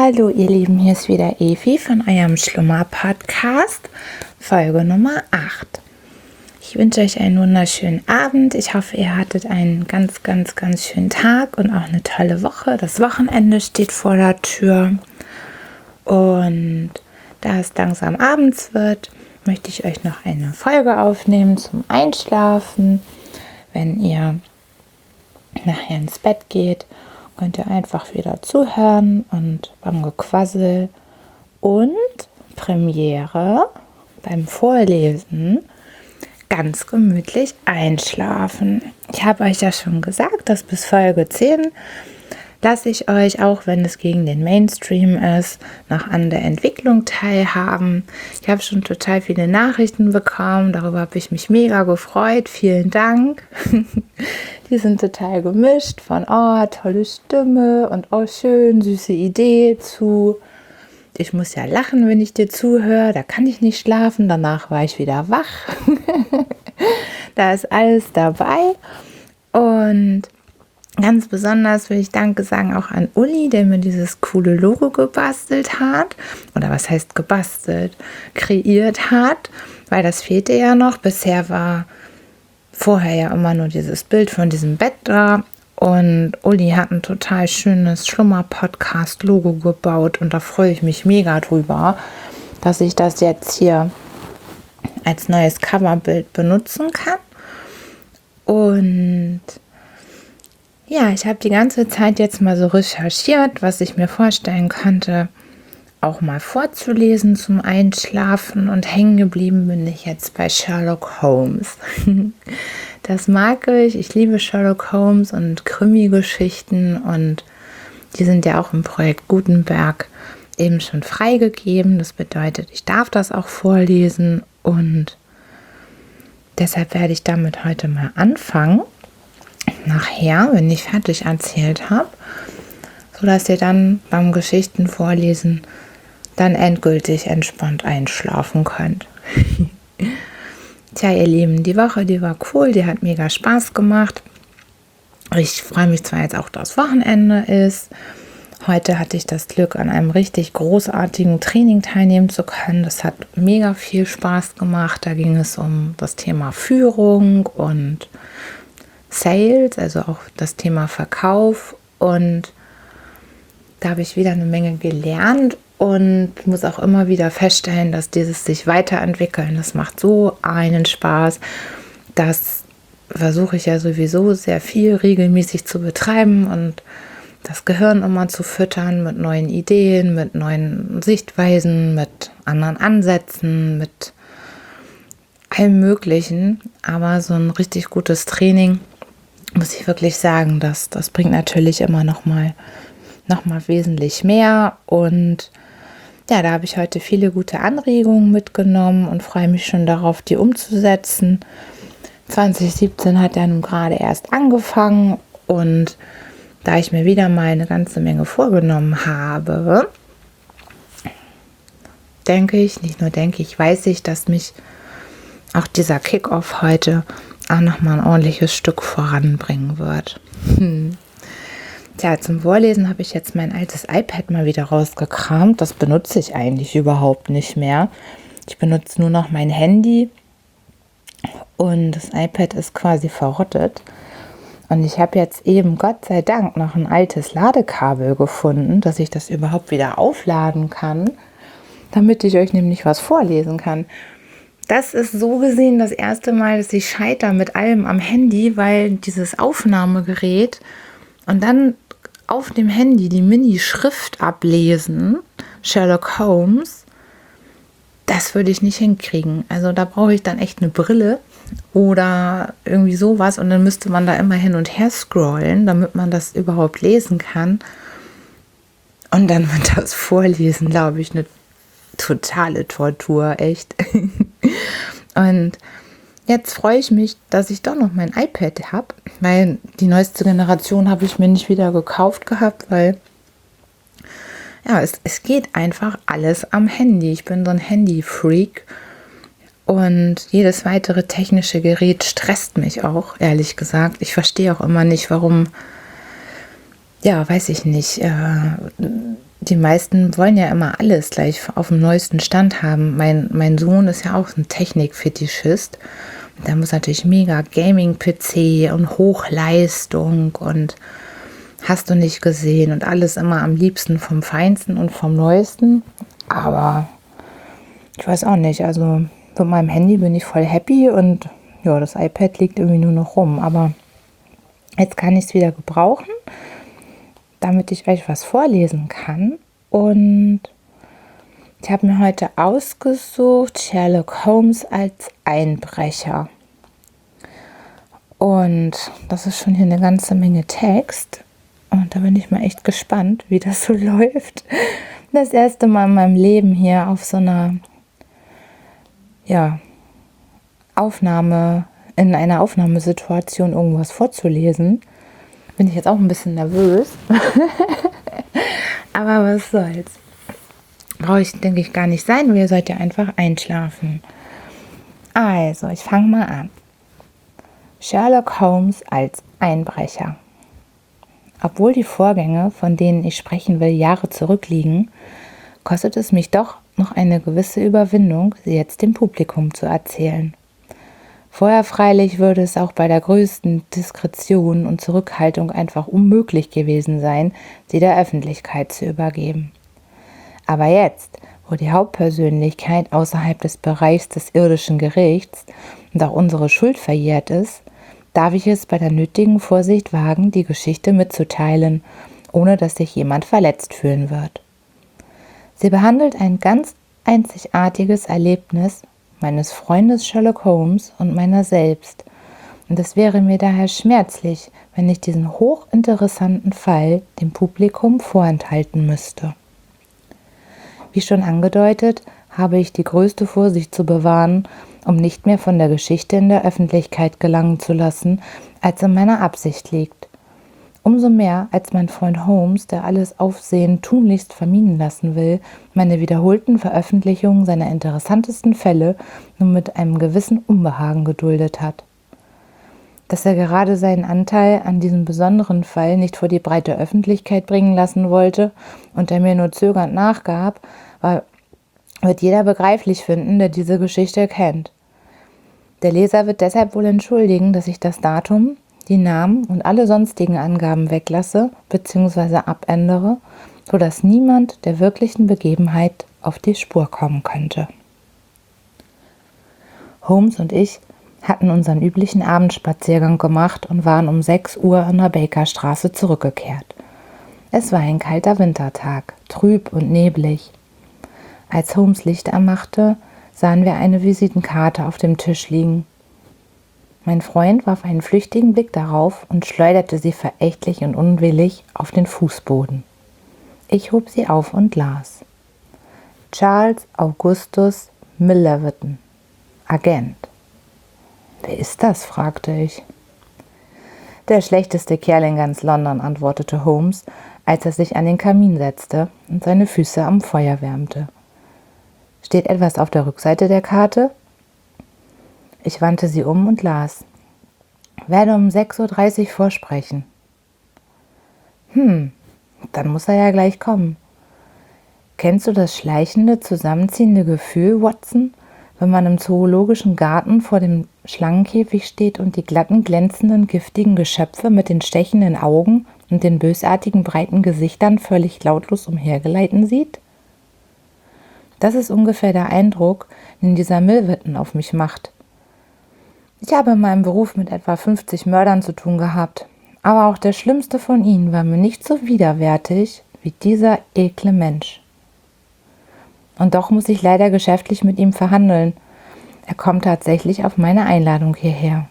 Hallo ihr Lieben, hier ist wieder Evi von eurem Schlummer-Podcast, Folge Nummer 8. Ich wünsche euch einen wunderschönen Abend. Ich hoffe, ihr hattet einen ganz schönen Tag und auch eine tolle Woche. Das Wochenende steht vor der Tür. Und da es langsam abends wird, möchte ich euch noch eine Folge aufnehmen zum Einschlafen. Wenn ihr nachher ins Bett geht, könnt ihr einfach wieder zuhören und beim Gequassel und Premiere beim Vorlesen ganz gemütlich einschlafen. Ich habe euch ja schon gesagt, dass bis Folge 10 lasse ich euch, auch wenn es gegen den Mainstream ist, noch an der Entwicklung teilhaben. Ich habe schon total viele Nachrichten bekommen, darüber habe ich mich mega gefreut. Vielen Dank. Die sind total gemischt von, oh, tolle Stimme und oh, schön, süße Idee zu, ich muss ja lachen, wenn ich dir zuhöre, da kann ich nicht schlafen, danach war ich wieder wach. Da ist alles dabei. Und ganz besonders will ich Danke sagen auch an Uli, der mir dieses coole Logo gebastelt hat. Oder was heißt gebastelt? Kreiert hat, weil das fehlte ja noch. Bisher war vorher ja immer nur dieses Bild von diesem Bett da. Und Uli hat ein total schönes Schlummer-Podcast-Logo gebaut. Und da freue ich mich mega drüber, dass ich das jetzt hier als neues Coverbild benutzen kann. Und ja, ich habe die ganze Zeit jetzt mal so recherchiert, was ich mir vorstellen könnte, auch mal vorzulesen zum Einschlafen, und hängen geblieben bin ich jetzt bei Sherlock Holmes. Das mag ich. Ich liebe Sherlock Holmes und Krimi-Geschichten, und die sind ja auch im Projekt Gutenberg eben schon freigegeben. Das bedeutet, ich darf das auch vorlesen, und deshalb werde ich damit heute mal anfangen. Nachher, wenn ich fertig erzählt habe, sodass ihr dann beim Geschichten vorlesen dann endgültig entspannt einschlafen könnt. Tja, ihr Lieben, die Woche, die war cool, die hat mega Spaß gemacht. Ich freue mich zwar jetzt auch, dass Wochenende ist. Heute hatte ich das Glück, an einem richtig großartigen Training teilnehmen zu können. Das hat mega viel Spaß gemacht. Da ging es um das Thema Führung und Sales, also auch das Thema Verkauf, und da habe ich wieder eine Menge gelernt und muss auch immer wieder feststellen, dass dieses sich weiterentwickeln, das macht so einen Spaß. Das versuche ich ja sowieso sehr viel regelmäßig zu betreiben und das Gehirn immer zu füttern mit neuen Ideen, mit neuen Sichtweisen, mit anderen Ansätzen, mit allem Möglichen. Aber so ein richtig gutes Training, muss ich wirklich sagen, das bringt natürlich immer noch mal wesentlich mehr. Und ja, da habe ich heute viele gute Anregungen mitgenommen und freue mich schon darauf, die umzusetzen. 2017 hat ja nun gerade erst angefangen, und da ich mir wieder mal eine ganze Menge vorgenommen habe, weiß ich, dass mich auch dieser Kick-Off heute auch nochmal ein ordentliches Stück voranbringen wird. Tja, zum Vorlesen habe ich jetzt mein altes iPad mal wieder rausgekramt. Das benutze ich eigentlich überhaupt nicht mehr. Ich benutze nur noch mein Handy, und das iPad ist quasi verrottet. Und ich habe jetzt eben, Gott sei Dank, noch ein altes Ladekabel gefunden, dass ich das überhaupt wieder aufladen kann, damit ich euch nämlich was vorlesen kann. Das ist so gesehen das erste Mal, dass ich scheitere mit allem am Handy, weil dieses Aufnahmegerät und dann auf dem Handy die Mini-Schrift ablesen, Sherlock Holmes, das würde ich nicht hinkriegen. Also da brauche ich dann echt eine Brille oder irgendwie sowas, und dann müsste man da immer hin und her scrollen, damit man das überhaupt lesen kann. Und dann wird das Vorlesen, glaube ich, eine totale Tortur, echt. Und jetzt freue ich mich, dass ich doch noch mein iPad habe, weil die neueste Generation habe ich mir nicht wieder gekauft gehabt, weil ja, es geht einfach alles am Handy. Ich bin so ein Handy-Freak, und jedes weitere technische Gerät stresst mich auch, ehrlich gesagt. Ich verstehe auch immer nicht, warum, ja, weiß ich nicht, die meisten wollen ja immer alles gleich auf dem neuesten Stand haben. Mein Sohn ist ja auch ein Technikfetischist. Da muss natürlich mega Gaming-PC und Hochleistung und hast du nicht gesehen und alles immer am liebsten vom Feinsten und vom Neuesten. Aber ich weiß auch nicht, also mit meinem Handy bin ich voll happy und ja, das iPad liegt irgendwie nur noch rum. Aber jetzt kann ich es wieder gebrauchen, damit ich euch was vorlesen kann. Und ich habe mir heute ausgesucht Sherlock Holmes als Einbrecher. Und das ist schon hier eine ganze Menge Text. Und da bin ich mal echt gespannt, wie das so läuft. Das erste Mal in meinem Leben hier auf so einer Aufnahme, in einer Aufnahmesituation irgendwas vorzulesen. Bin ich jetzt auch ein bisschen nervös. Aber was soll's. Brauche ich, denke ich, gar nicht sein, weil ihr sollt ja einfach einschlafen. Also, ich fange mal an. Sherlock Holmes als Einbrecher. Obwohl die Vorgänge, von denen ich sprechen will, Jahre zurückliegen, kostet es mich doch noch eine gewisse Überwindung, sie jetzt dem Publikum zu erzählen. Vorher freilich würde es auch bei der größten Diskretion und Zurückhaltung einfach unmöglich gewesen sein, sie der Öffentlichkeit zu übergeben. Aber jetzt, wo die Hauptpersönlichkeit außerhalb des Bereichs des irdischen Gerichts und auch unsere Schuld verjährt ist, darf ich es bei der nötigen Vorsicht wagen, die Geschichte mitzuteilen, ohne dass sich jemand verletzt fühlen wird. Sie behandelt ein ganz einzigartiges Erlebnis meines Freundes Sherlock Holmes und meiner selbst, und es wäre mir daher schmerzlich, wenn ich diesen hochinteressanten Fall dem Publikum vorenthalten müsste. Wie schon angedeutet, habe ich die größte Vorsicht zu bewahren, um nicht mehr von der Geschichte in der Öffentlichkeit gelangen zu lassen, als in meiner Absicht liegt. Umso mehr, als mein Freund Holmes, der alles Aufsehen tunlichst vermieden lassen will, meine wiederholten Veröffentlichungen seiner interessantesten Fälle nur mit einem gewissen Unbehagen geduldet hat. Dass er gerade seinen Anteil an diesem besonderen Fall nicht vor die breite Öffentlichkeit bringen lassen wollte und er mir nur zögernd nachgab, wird jeder begreiflich finden, der diese Geschichte kennt. Der Leser wird deshalb wohl entschuldigen, dass ich das Datum, die Namen und alle sonstigen Angaben weglasse bzw. abändere, sodass niemand der wirklichen Begebenheit auf die Spur kommen könnte. Holmes und ich hatten unseren üblichen Abendspaziergang gemacht und waren um 6 Uhr an der Bakerstraße zurückgekehrt. Es war ein kalter Wintertag, trüb und neblig. Als Holmes Licht ermachte, sahen wir eine Visitenkarte auf dem Tisch liegen. Mein Freund warf einen flüchtigen Blick darauf und schleuderte sie verächtlich und unwillig auf den Fußboden. Ich hob sie auf und las. Charles Augustus Milverton, Agent. »Wer ist das?« fragte ich. »Der schlechteste Kerl in ganz London«, antwortete Holmes, als er sich an den Kamin setzte und seine Füße am Feuer wärmte. »Steht etwas auf der Rückseite der Karte?« Ich wandte sie um und las. »Werde um 6:30 Uhr vorsprechen.« Dann muss er ja gleich kommen. Kennst du das schleichende, zusammenziehende Gefühl, Watson, wenn man im zoologischen Garten vor dem Schlangenkäfig steht und die glatten, glänzenden, giftigen Geschöpfe mit den stechenden Augen und den bösartigen, breiten Gesichtern völlig lautlos umhergleiten sieht? Das ist ungefähr der Eindruck, den dieser Milverton auf mich macht. Ich habe in meinem Beruf mit etwa 50 Mördern zu tun gehabt, aber auch der schlimmste von ihnen war mir nicht so widerwärtig wie dieser ekle Mensch. Und doch muss ich leider geschäftlich mit ihm verhandeln. Er kommt tatsächlich auf meine Einladung hierher.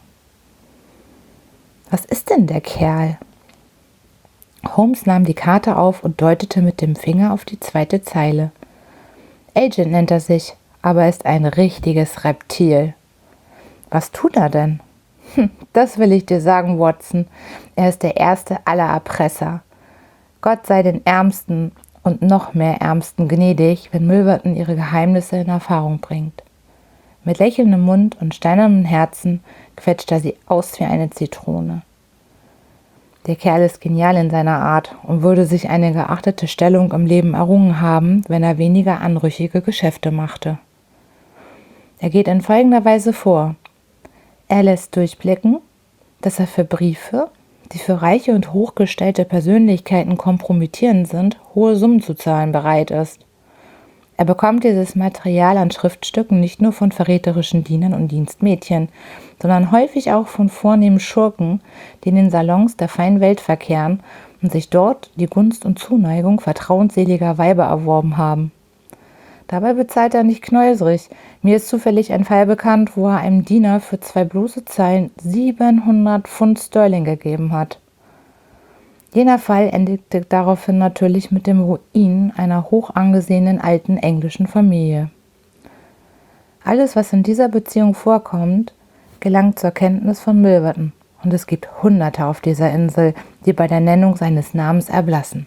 Was ist denn der Kerl? Holmes nahm die Karte auf und deutete mit dem Finger auf die zweite Zeile. Agent nennt er sich, aber er ist ein richtiges Reptil. Was tut er denn? Das will ich dir sagen, Watson. Er ist der erste aller Erpresser. Gott sei den Ärmsten und noch mehr Ärmsten gnädig, wenn Milverton ihre Geheimnisse in Erfahrung bringt. Mit lächelndem Mund und steinernem Herzen quetscht er sie aus wie eine Zitrone. Der Kerl ist genial in seiner Art und würde sich eine geachtete Stellung im Leben errungen haben, wenn er weniger anrüchige Geschäfte machte. Er geht in folgender Weise vor. Er lässt durchblicken, dass er für Briefe, die für reiche und hochgestellte Persönlichkeiten kompromittierend sind, hohe Summen zu zahlen bereit ist. Er bekommt dieses Material an Schriftstücken nicht nur von verräterischen Dienern und Dienstmädchen, sondern häufig auch von vornehmen Schurken, die in den Salons der feinen Welt verkehren und sich dort die Gunst und Zuneigung vertrauensseliger Weiber erworben haben. Dabei bezahlt er nicht knäuserig. Mir ist zufällig ein Fall bekannt, wo er einem Diener für 2 bloße Zeilen 700 Pfund Sterling gegeben hat. Jener Fall endete daraufhin natürlich mit dem Ruin einer hoch angesehenen alten englischen Familie. Alles, was in dieser Beziehung vorkommt, gelangt zur Kenntnis von Milverton, und es gibt Hunderte auf dieser Insel, die bei der Nennung seines Namens erblassen.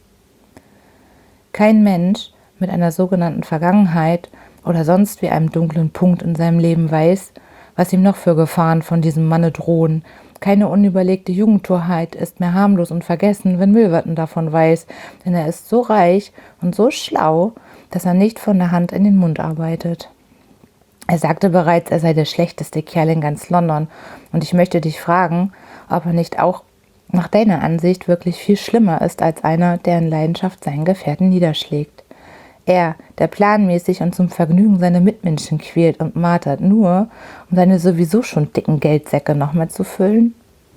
Kein Mensch mit einer sogenannten Vergangenheit oder sonst wie einem dunklen Punkt in seinem Leben weiß, was ihm noch für Gefahren von diesem Manne drohen. Keine unüberlegte Jugendtorheit ist mehr harmlos und vergessen, wenn Milverton davon weiß, denn er ist so reich und so schlau, dass er nicht von der Hand in den Mund arbeitet. Er sagte bereits, er sei der schlechteste Kerl in ganz London, und ich möchte dich fragen, ob er nicht auch nach deiner Ansicht wirklich viel schlimmer ist als einer, der in Leidenschaft seinen Gefährten niederschlägt. Er, der planmäßig und zum Vergnügen seine Mitmenschen quält und martert, nur um seine sowieso schon dicken Geldsäcke noch mehr zu füllen?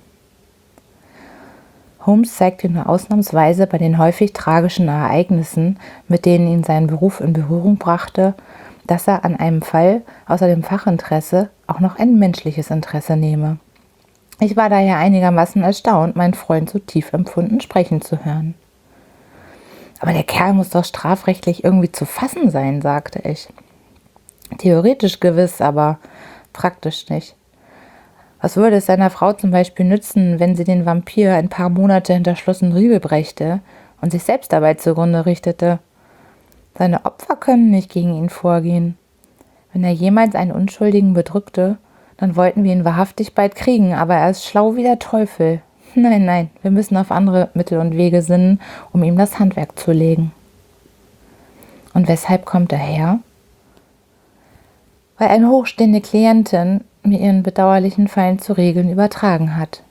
Holmes zeigte nur ausnahmsweise bei den häufig tragischen Ereignissen, mit denen ihn sein Beruf in Berührung brachte, dass er an einem Fall außer dem Fachinteresse auch noch ein menschliches Interesse nehme. Ich war daher einigermaßen erstaunt, meinen Freund so tief empfunden sprechen zu hören. Aber der Kerl muss doch strafrechtlich irgendwie zu fassen sein, sagte ich. Theoretisch gewiss, aber praktisch nicht. Was würde es seiner Frau zum Beispiel nützen, wenn sie den Vampir ein paar Monate hinter Schloss und Riegel brächte und sich selbst dabei zugrunde richtete? Seine Opfer können nicht gegen ihn vorgehen. Wenn er jemals einen Unschuldigen bedrückte, dann wollten wir ihn wahrhaftig bald kriegen, aber er ist schlau wie der Teufel. Nein, wir müssen auf andere Mittel und Wege sinnen, um ihm das Handwerk zu legen. Und weshalb kommt er her? Weil eine hochstehende Klientin mir ihren bedauerlichen Fall zu regeln übertragen hat.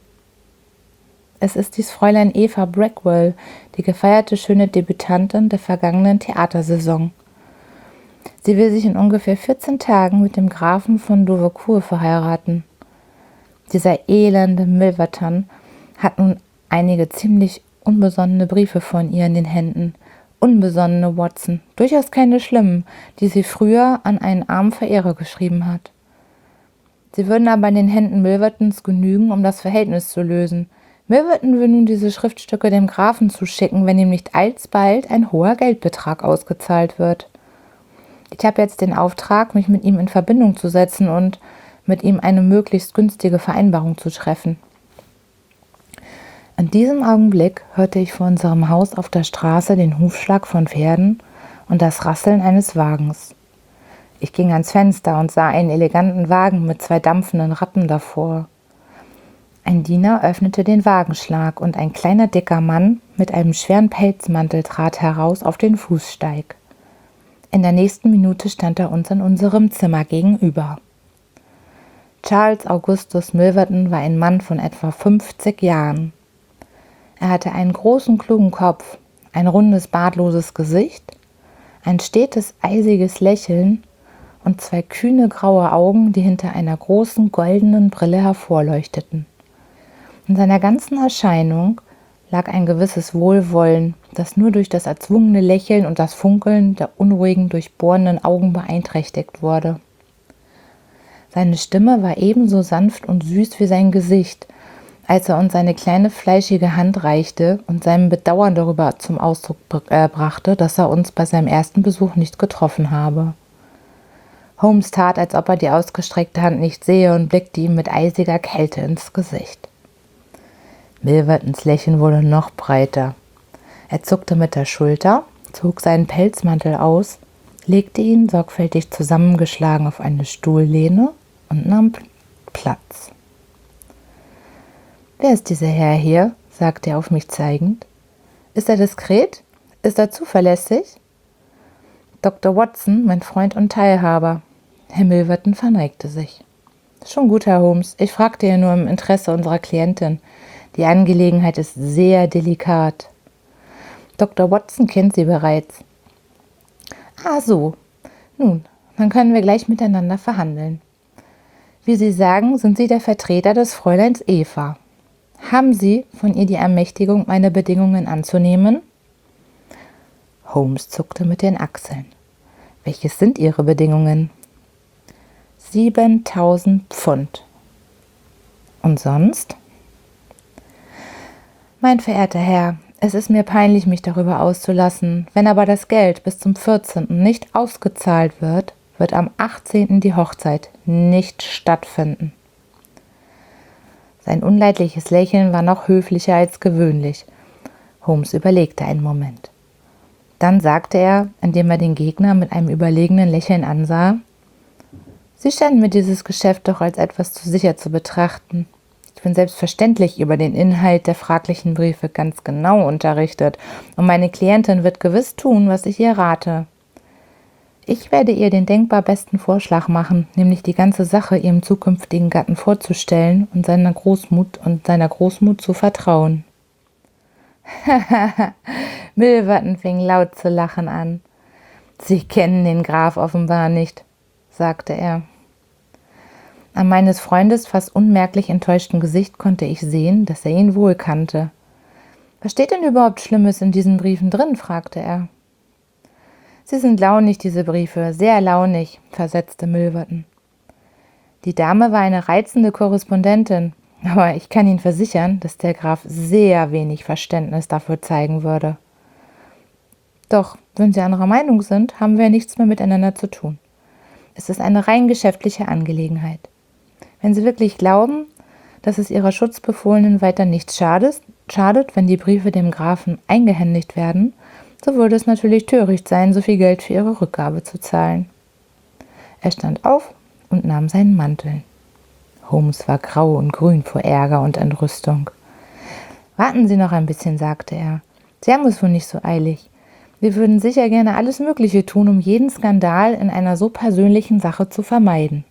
Es ist dies Fräulein Eva Brackwell, die gefeierte schöne Debütantin der vergangenen Theatersaison. Sie will sich in ungefähr 14 Tagen mit dem Grafen von Dovercourt verheiraten. Dieser elende Milverton hat nun einige ziemlich unbesonnene Briefe von ihr in den Händen. Unbesonnene, Watson, durchaus keine schlimmen, die sie früher an einen armen Verehrer geschrieben hat. Sie würden aber in den Händen Milvertons genügen, um das Verhältnis zu lösen. Milverton will nun diese Schriftstücke dem Grafen zuschicken, wenn ihm nicht alsbald ein hoher Geldbetrag ausgezahlt wird. Ich habe jetzt den Auftrag, mich mit ihm in Verbindung zu setzen und mit ihm eine möglichst günstige Vereinbarung zu treffen. In diesem Augenblick hörte ich vor unserem Haus auf der Straße den Hufschlag von Pferden und das Rasseln eines Wagens. Ich ging ans Fenster und sah einen eleganten Wagen mit 2 dampfenden Ratten davor. Ein Diener öffnete den Wagenschlag und ein kleiner dicker Mann mit einem schweren Pelzmantel trat heraus auf den Fußsteig. In der nächsten Minute stand er uns in unserem Zimmer gegenüber. Charles Augustus Milverton war ein Mann von etwa 50 Jahren. Er hatte einen großen, klugen Kopf, ein rundes, bartloses Gesicht, ein stetes, eisiges Lächeln und 2 kühne, graue Augen, die hinter einer großen, goldenen Brille hervorleuchteten. In seiner ganzen Erscheinung lag ein gewisses Wohlwollen, das nur durch das erzwungene Lächeln und das Funkeln der unruhigen, durchbohrenden Augen beeinträchtigt wurde. Seine Stimme war ebenso sanft und süß wie sein Gesicht, als er uns seine kleine fleischige Hand reichte und seinem Bedauern darüber zum Ausdruck brachte, dass er uns bei seinem ersten Besuch nicht getroffen habe. Holmes tat, als ob er die ausgestreckte Hand nicht sehe und blickte ihm mit eisiger Kälte ins Gesicht. Milvertons Lächeln wurde noch breiter. Er zuckte mit der Schulter, zog seinen Pelzmantel aus, legte ihn sorgfältig zusammengeschlagen auf eine Stuhllehne und nahm Platz. »Wer ist dieser Herr hier?« sagte er auf mich zeigend. »Ist er diskret? Ist er zuverlässig?« »Dr. Watson, mein Freund und Teilhaber.« Herr Milverton verneigte sich. »Schon gut, Herr Holmes. Ich fragte ja nur im Interesse unserer Klientin. Die Angelegenheit ist sehr delikat.« »Dr. Watson kennt Sie bereits.« »Ah, so. Nun, dann können wir gleich miteinander verhandeln. Wie Sie sagen, sind Sie der Vertreter des Fräuleins Eva. Haben Sie von ihr die Ermächtigung, meine Bedingungen anzunehmen?« Holmes zuckte mit den Achseln. »Welches sind Ihre Bedingungen?« 7.000 Pfund. »Und sonst?« »Mein verehrter Herr, es ist mir peinlich, mich darüber auszulassen. Wenn aber das Geld bis zum 14. nicht ausgezahlt wird, wird am 18. die Hochzeit nicht stattfinden.« Sein unleidliches Lächeln war noch höflicher als gewöhnlich. Holmes überlegte einen Moment. Dann sagte er, indem er den Gegner mit einem überlegenen Lächeln ansah: »Sie scheinen mir dieses Geschäft doch als etwas zu sicher zu betrachten. Ich bin selbstverständlich über den Inhalt der fraglichen Briefe ganz genau unterrichtet und meine Klientin wird gewiss tun, was ich ihr rate. Ich werde ihr den denkbar besten Vorschlag machen, nämlich die ganze Sache ihrem zukünftigen Gatten vorzustellen und seiner Großmut zu vertrauen.« Milverton fing laut zu lachen an. »Sie kennen den Graf offenbar nicht«, sagte er. An meines Freundes fast unmerklich enttäuschtem Gesicht konnte ich sehen, dass er ihn wohl kannte. »Was steht denn überhaupt Schlimmes in diesen Briefen drin?« fragte er. »Sie sind launig, diese Briefe, sehr launig«, versetzte Milverton. Die Dame war eine reizende Korrespondentin, aber ich kann Ihnen versichern, dass der Graf sehr wenig Verständnis dafür zeigen würde. Doch, wenn Sie anderer Meinung sind, haben wir nichts mehr miteinander zu tun. Es ist eine rein geschäftliche Angelegenheit. Wenn Sie wirklich glauben, dass es Ihrer Schutzbefohlenen weiter nichts schadet, wenn die Briefe dem Grafen eingehändigt werden, so würde es natürlich töricht sein, so viel Geld für ihre Rückgabe zu zahlen.« Er stand auf und nahm seinen Mantel. Holmes war grau und grün vor Ärger und Entrüstung. »Warten Sie noch ein bisschen«, sagte er. »Sie haben es wohl nicht so eilig. Wir würden sicher gerne alles Mögliche tun, um jeden Skandal in einer so persönlichen Sache zu vermeiden.«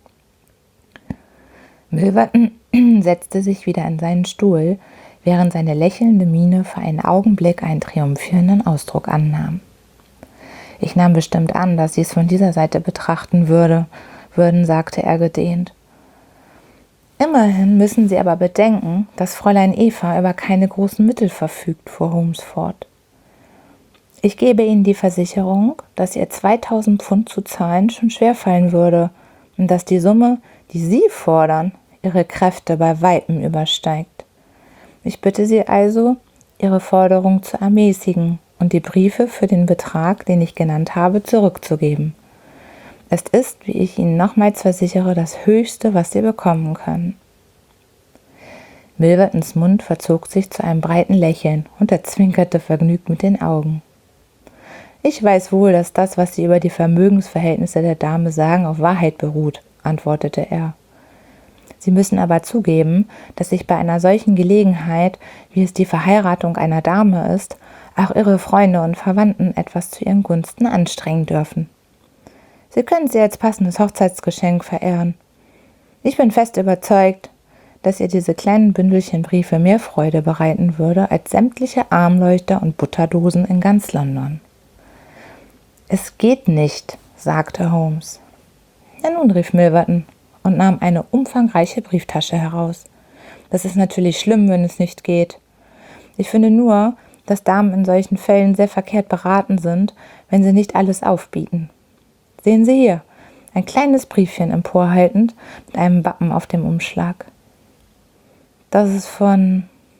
Milverton setzte sich wieder in seinen Stuhl, während seine lächelnde Miene für einen Augenblick einen triumphierenden Ausdruck annahm. »Ich nahm bestimmt an, dass Sie es von dieser Seite betrachten würden«, sagte er gedehnt. »Immerhin müssen Sie aber bedenken, dass Fräulein Eva über keine großen Mittel verfügt«, fuhr Holmes fort. »Ich gebe Ihnen die Versicherung, dass ihr 2.000 Pfund zu zahlen schon schwerfallen würde und dass die Summe, die Sie fordern, Ihre Kräfte bei Weitem übersteigt. Ich bitte Sie also, Ihre Forderung zu ermäßigen und die Briefe für den Betrag, den ich genannt habe, zurückzugeben. Es ist, wie ich Ihnen nochmals versichere, das Höchste, was Sie bekommen können.« Milvertons Mund verzog sich zu einem breiten Lächeln und er zwinkerte vergnügt mit den Augen. »Ich weiß wohl, dass das, was Sie über die Vermögensverhältnisse der Dame sagen, auf Wahrheit beruht«, antwortete er. »Sie müssen aber zugeben, dass sich bei einer solchen Gelegenheit, wie es die Verheiratung einer Dame ist, auch Ihre Freunde und Verwandten etwas zu Ihren Gunsten anstrengen dürfen. Sie können sie als passendes Hochzeitsgeschenk verehren. Ich bin fest überzeugt, dass ihr diese kleinen Bündelchen Briefe mehr Freude bereiten würde als sämtliche Armleuchter und Butterdosen in ganz London.« »Es geht nicht«, sagte Holmes. »Na nun«, rief Milverton und nahm eine umfangreiche Brieftasche heraus. »Das ist natürlich schlimm, wenn es nicht geht. Ich finde nur, dass Damen in solchen Fällen sehr verkehrt beraten sind, wenn sie nicht alles aufbieten. Sehen Sie hier, ein kleines Briefchen emporhaltend mit einem Wappen auf dem Umschlag. Das ist von...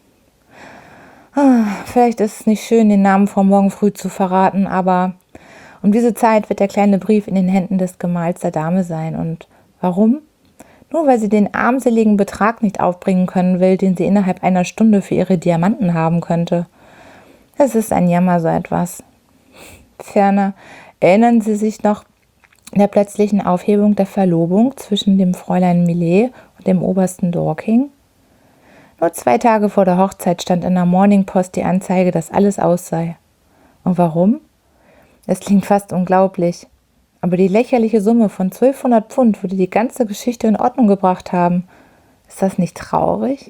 vielleicht ist es nicht schön, den Namen vor morgen früh zu verraten, aber um diese Zeit wird der kleine Brief in den Händen des Gemahls der Dame sein. Und warum? Nur weil sie den armseligen Betrag nicht aufbringen können will, den sie innerhalb einer Stunde für ihre Diamanten haben könnte. Es ist ein Jammer, so etwas. Ferner erinnern Sie sich noch der plötzlichen Aufhebung der Verlobung zwischen dem Fräulein Millet und dem Obersten Dorking? Nur 2 Tage vor der Hochzeit stand in der Morning Post die Anzeige, dass alles aus sei. Und warum? Es klingt fast unglaublich. Aber die lächerliche Summe von 1200 Pfund würde die ganze Geschichte in Ordnung gebracht haben. Ist das nicht traurig?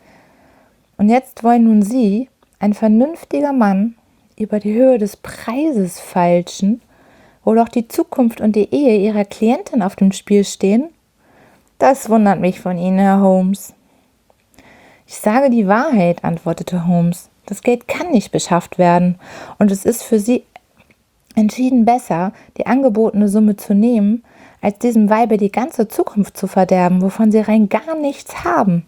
Und jetzt wollen nun Sie, ein vernünftiger Mann, über die Höhe des Preises feilschen, wo doch die Zukunft und die Ehe Ihrer Klientin auf dem Spiel stehen? Das wundert mich von Ihnen, Herr Holmes. Ich sage die Wahrheit, antwortete Holmes. Das Geld kann nicht beschafft werden und es ist für Sie entschieden besser, die angebotene Summe zu nehmen, als diesem Weibe die ganze Zukunft zu verderben, wovon Sie rein gar nichts haben.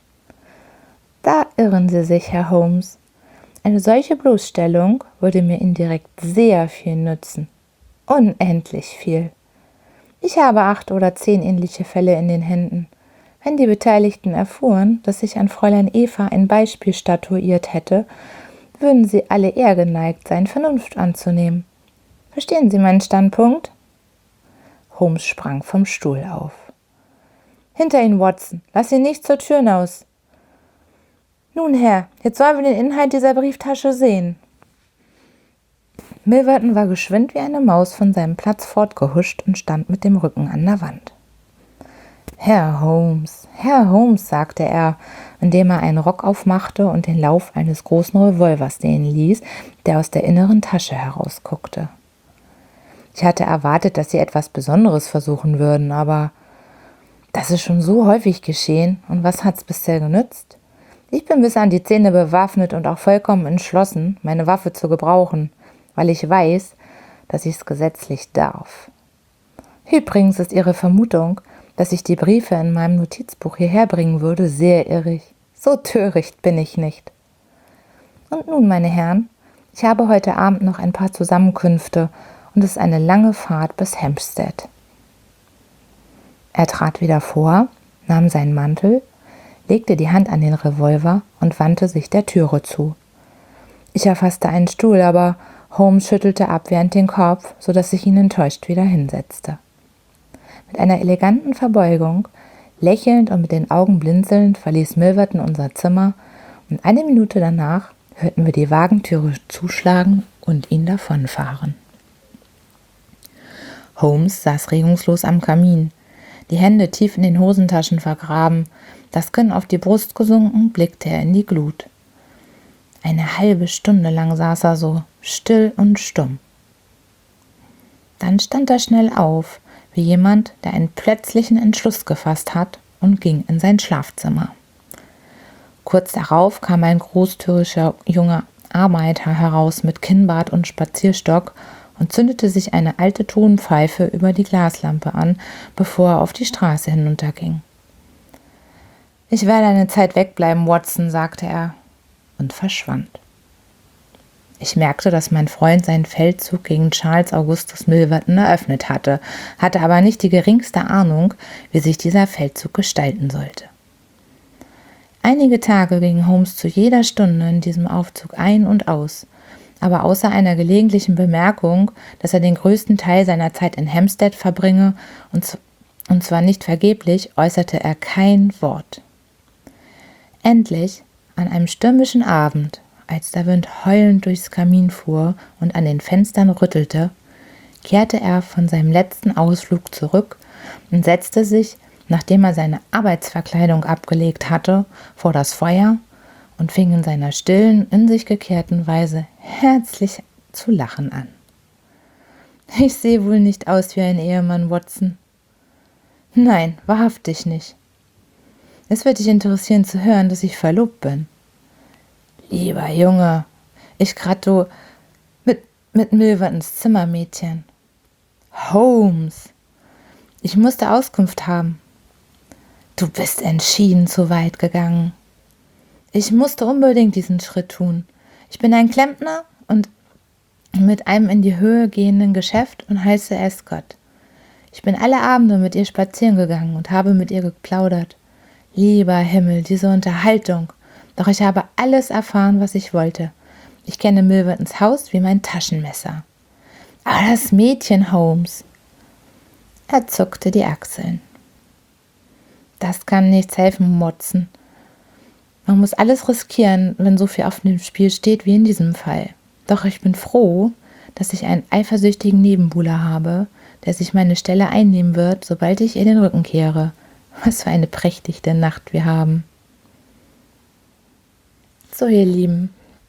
Da irren Sie sich, Herr Holmes. Eine solche Bloßstellung würde mir indirekt sehr viel nützen. Unendlich viel. Ich habe 8 oder 10 ähnliche Fälle in den Händen. Wenn die Beteiligten erfuhren, dass ich an Fräulein Eva ein Beispiel statuiert hätte, würden sie alle eher geneigt sein, Vernunft anzunehmen. Verstehen Sie meinen Standpunkt? Holmes sprang vom Stuhl auf. Hinter Ihnen, Watson. Lass ihn nicht zur Tür hinaus. Nun, Herr, jetzt sollen wir den Inhalt dieser Brieftasche sehen. Milverton war geschwind wie eine Maus von seinem Platz fortgehuscht und stand mit dem Rücken an der Wand. Herr Holmes, sagte er, indem er einen Rock aufmachte und den Lauf eines großen Revolvers sehen ließ, der aus der inneren Tasche herausguckte. Ich hatte erwartet, dass Sie etwas Besonderes versuchen würden, aber das ist schon so häufig geschehen, und was hat's bisher genützt? Ich bin bis an die Zähne bewaffnet und auch vollkommen entschlossen, meine Waffe zu gebrauchen, weil ich weiß, dass ich es gesetzlich darf. Übrigens ist Ihre Vermutung, dass ich die Briefe in meinem Notizbuch hierher bringen würde, sehr irrig. So töricht bin ich nicht. Und nun, meine Herren, ich habe heute Abend noch ein paar Zusammenkünfte und es ist eine lange Fahrt bis Hampstead. Er trat wieder vor, nahm seinen Mantel, legte die Hand an den Revolver und wandte sich der Türe zu. Ich erfasste einen Stuhl, aber Holmes schüttelte abwehrend den Kopf, sodass ich ihn enttäuscht wieder hinsetzte. Mit einer eleganten Verbeugung, lächelnd und mit den Augen blinzelnd, verließ Milverton unser Zimmer, und eine Minute danach hörten wir die Wagentüre zuschlagen und ihn davonfahren. Holmes saß regungslos am Kamin, die Hände tief in den Hosentaschen vergraben, das Kinn auf die Brust gesunken, blickte er in die Glut. Eine halbe Stunde lang saß er so, still und stumm. Dann stand er schnell auf, wie jemand, der einen plötzlichen Entschluss gefasst hat, und ging in sein Schlafzimmer. Kurz darauf kam ein großtürischer junger Arbeiter heraus mit Kinnbart und Spazierstock und zündete sich eine alte Tonpfeife über die Glaslampe an, bevor er auf die Straße hinunterging. »Ich werde eine Zeit wegbleiben, Watson«, sagte er und verschwand. Ich merkte, dass mein Freund seinen Feldzug gegen Charles Augustus Milverton eröffnet hatte aber nicht die geringste Ahnung, wie sich dieser Feldzug gestalten sollte. Einige Tage ging Holmes zu jeder Stunde in diesem Aufzug ein und aus, aber außer einer gelegentlichen Bemerkung, dass er den größten Teil seiner Zeit in Hampstead verbringe, und zwar nicht vergeblich, äußerte er kein Wort. Endlich, an einem stürmischen Abend, als der Wind heulend durchs Kamin fuhr und an den Fenstern rüttelte, kehrte er von seinem letzten Ausflug zurück und setzte sich, nachdem er seine Arbeitsverkleidung abgelegt hatte, vor das Feuer und fing in seiner stillen, in sich gekehrten Weise herzlich zu lachen an. »Ich sehe wohl nicht aus wie ein Ehemann, Watson.« »Nein, wahrhaftig nicht. Es wird dich interessieren zu hören, dass ich verlobt bin.« »Lieber Junge, ich grad mit Milvertons Zimmermädchen.« »Holmes, ich musste Auskunft haben.« »Du bist entschieden zu weit gegangen.« »Ich musste unbedingt diesen Schritt tun. Ich bin ein Klempner und mit einem in die Höhe gehenden Geschäft und heiße Escott. Ich bin alle Abende mit ihr spazieren gegangen und habe mit ihr geplaudert. Lieber Himmel, diese Unterhaltung. Doch ich habe alles erfahren, was ich wollte. Ich kenne Milvertons Haus wie mein Taschenmesser. Aber das Mädchen, Holmes.« Er zuckte die Achseln. »Das kann nichts helfen, Watson. Man muss alles riskieren, wenn so viel auf dem Spiel steht wie in diesem Fall. Doch ich bin froh, dass ich einen eifersüchtigen Nebenbuhler habe, der sich meine Stelle einnehmen wird, sobald ich ihr den Rücken kehre. Was für eine prächtige Nacht wir haben. So, ihr Lieben,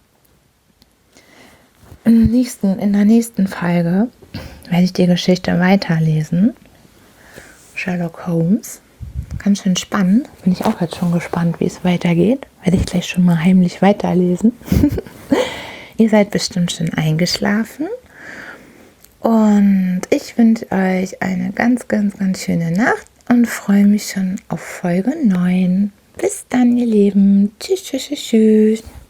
in der nächsten Folge werde ich die Geschichte weiterlesen. Sherlock Holmes. Ganz schön spannend. Bin ich auch jetzt schon gespannt, wie es weitergeht. Werde ich gleich schon mal heimlich weiterlesen. Ihr seid bestimmt schon eingeschlafen. Und ich wünsche euch eine ganz, ganz, ganz schöne Nacht und freue mich schon auf Folge 9. Bis dann, ihr Lieben. Tschüss, tschüss, tschüss.